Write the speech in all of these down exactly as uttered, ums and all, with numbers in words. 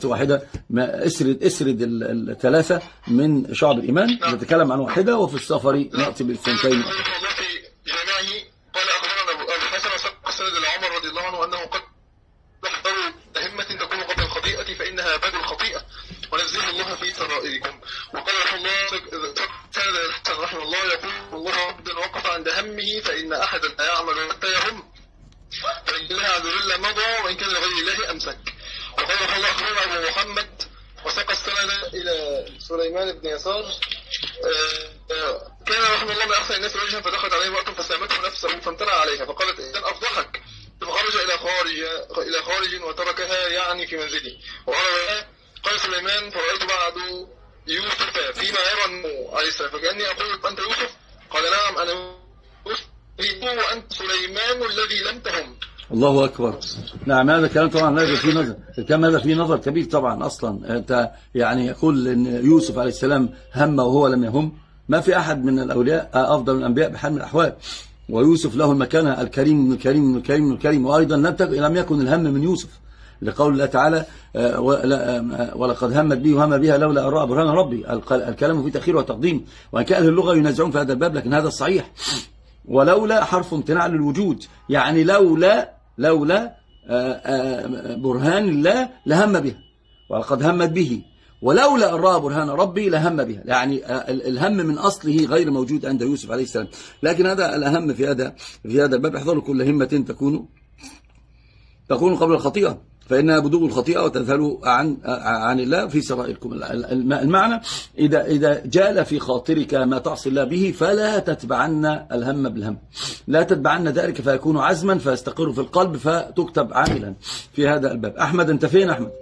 واحدة، ما اسرد اسرد الثلاثة من شعب الإيمان، نتكلم عن واحدة وفي السفر نأتي بالثنتين. قال أخبرنا أبو الحسن وسق السند لعمر رضي الله عنه أنه قد احذروا أهمة تكون قبل الخطيئة فإنها باب الخطيئة ونزلوا الله في سرائركم. وقال رحمه الله سند الحسن رحمه الله يقول الله عبدا وقف عند همه فإن أحدا لا يعمل حتى يهم فإن الله عز وجل مضى وإن كان لغير الله أمسك. وقال رحمه الله أخبرنا أبو محمد وسق السند إلى سليمان بن يسار كان رحمه الله من أحسن الناس وجها فدخلت عليه وقت فسامته نفسه فامتنع عليها فقالت إذن أفضحك فخرج إلى خارج إلى خارج وتركها يعني في منزلي. وقال قال سليمان فرأيت بعد يوسف فيما يرى عليه السلام فكأني أقول أنت يوسف قال نعم أنا يوسف وأنت سليمان الذي لم تهم. الله أكبر. نعم هذا كلام طبعا هذا فيه نظر، الكلام هذا فيه نظر كبير طبعا. أصلا أنت يعني يقول إن يوسف عليه السلام هم وهو لم يهم، ما في أحد من الأولياء أفضل من الأنبياء بحال من الأحوال، ويوسف له المكانة الكريم من الكريم من الكريم من الكريم، وأيضا لم يكن الهم من يوسف لقول الله تعالى ولقد همت به وهم بها لولا أن رأى برهان ربي. الكلام في تأخير وتقديم، وإن كان أهل اللغة ينازعون في هذا الباب لكن هذا الصحيح. ولولا حرف امتناع للوجود، يعني لولا لولا برهان الله لهم بها ولقد همت به ولولا أن رأى برهان ربي لهم بها، يعني الهم من أصله غير موجود عند يوسف عليه السلام. لكن هذا الأهم في هذا في هذا الباب، احذروا كل همة تكون تكون قبل الخطيئة فإنها بدوغ الخطيئة وتذهل عن عن الله في سرائركم. المعنى إذا إذا جال في خاطرك ما تعصي الله به فلا تتبعن الهم بالهم، لا تتبعن ذلك فيكون عزما فيستقر في القلب فتكتب عاملا في هذا الباب. أحمد أنت فين أحمد؟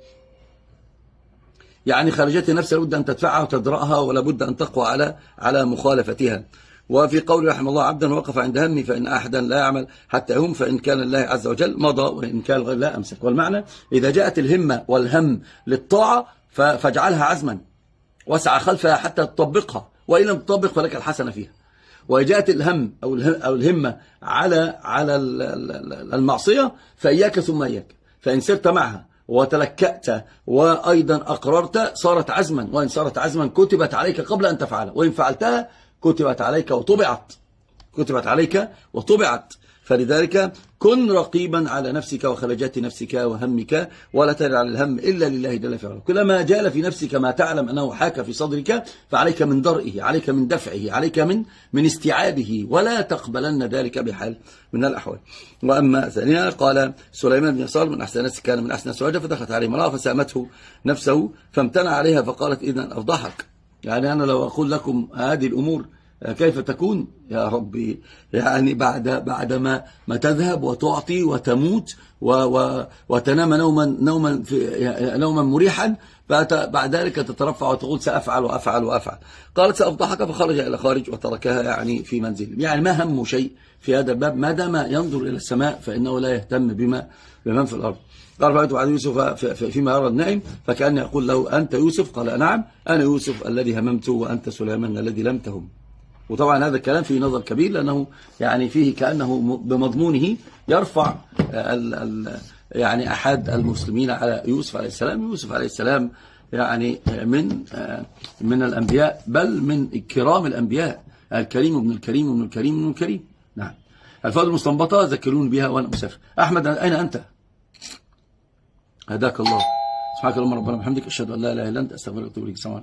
يعني خرجت النفس لابد أن تدفعها وتدرأها ولا بد أن تقوى على على مخالفتها. وفي قول رحمه الله عبدا وقف عند همي فإن أحدا لا يعمل حتى يهم فإن كان الله عز وجل مضى وإن كان غير لا أمسك. والمعنى إذا جاءت الهمة والهم للطاعة فاجعلها عزما واسعى خلفها حتى تطبقها، وإن لم تطبق فلك الحسنة فيها. وإذا جاءت الهم أو الهمة على على المعصية فإياك ثم إياك، فإن سرت معها وتلكأت وأيضا أقررت صارت عزما، وإن صارت عزما كتبت عليك قبل أن تفعلها، وإن فعلتها كتبت عليك وطبعت كتبت عليك وطبعت. فلذلك كن رقيبا على نفسك وخلجات نفسك وهمك ولا تجعل الهم إلا لله جل في علاه. كلما جال في نفسك ما تعلم أنه حاك في صدرك فعليك من درئه، عليك من دفعه، عليك من من استيعابه، ولا تقبلن ذلك بحال من الأحوال. وأما ثانيا قال سليمان بن يسار من أحسن الناس كان من أحسن الناس وجها فدخلت عليه امرأة فسامته نفسه فامتنع عليها فقالت إذن أفضحك. يعني أنا لو أقول لكم هذه الأمور كيف تكون يا ربي، يعني بعد بعد ما ما تذهب وتعطي وتموت و و وتنام نوما نوما في نوما مريحا، بعد ذلك تترفع وتقول سأفعل وأفعل وأفعل. قالت سأفضحك فخرج إلى خارج وتركها يعني في منزل. يعني ما هم شيء في هذا الباب ما دام ينظر إلى السماء فإنه لا يهتم بما بمن في الأرض. قال رأيت بعد يوسف فيما يرى النائم فكأني أقول له أنت يوسف؟ قال نعم أنا يوسف الذي هممت وأنت سليمان الذي لم تهم. وطبعا هذا الكلام فيه نظر كبير لأنه يعني فيه كأنه بمضمونه يرفع ال ال يعني أحد المسلمين على يوسف عليه السلام. يوسف عليه السلام يعني من من الأنبياء بل من كرام الأنبياء، الكريم ابن الكريم ابن الكريم ابن الكريم. نعم الفاظ المستنبطة ذكرون بها وأنا أسافر. أحمد أين أنت؟ هداك الله. سبحانك اللهم ربنا وبحمدك أشهد أن لا إله إلا أنت أستغفرك وأتوب إليك.